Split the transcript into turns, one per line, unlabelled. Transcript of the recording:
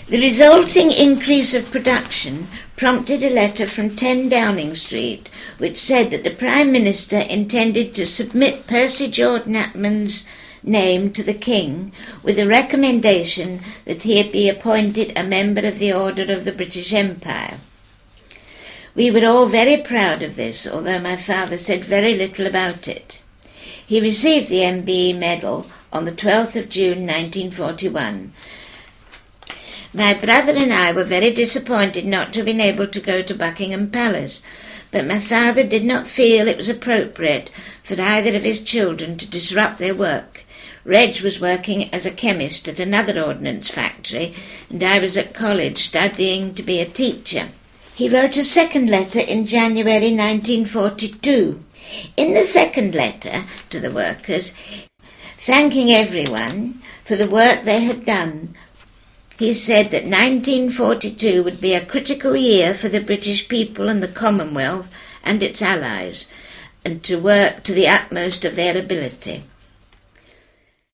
The resulting increase of production prompted a letter from 10 Downing Street which said that the Prime Minister intended to submit Percy George Knapman's name to the King with a recommendation that he be appointed a member of the Order of the British Empire. We were all very proud of this, although my father said very little about it. He received the MBE medal on the 12th of June 1941. My brother and I were very disappointed not to have been able to go to Buckingham Palace, but my father did not feel it was appropriate for either of his children to disrupt their work. Reg was working as a chemist at another ordnance factory, and I was at college studying to be a teacher. He wrote a second letter in January 1942. In the second letter to the workers, thanking everyone for the work they had done, he said that 1942 would be a critical year for the British people and the Commonwealth and its allies, and to work to the utmost of their ability.